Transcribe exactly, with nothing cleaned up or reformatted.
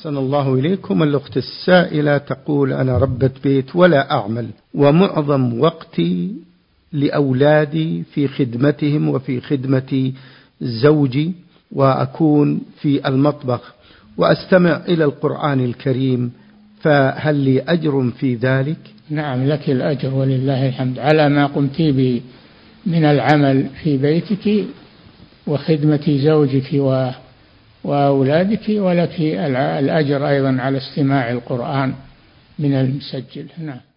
أحسن الله إليكم. الأخت السائلة تقول: أنا ربة بيت ولا أعمل، ومعظم وقتي لأولادي في خدمتهم وفي خدمة زوجي، وأكون في المطبخ وأستمع إلى القرآن الكريم، فهل لي أجر في ذلك؟ نعم، لك الأجر ولله الحمد على ما قمت به من العمل في بيتك وخدمة زوجك وأولادك، ولك الأجر أيضا على استماع القرآن من المسجل. نعم.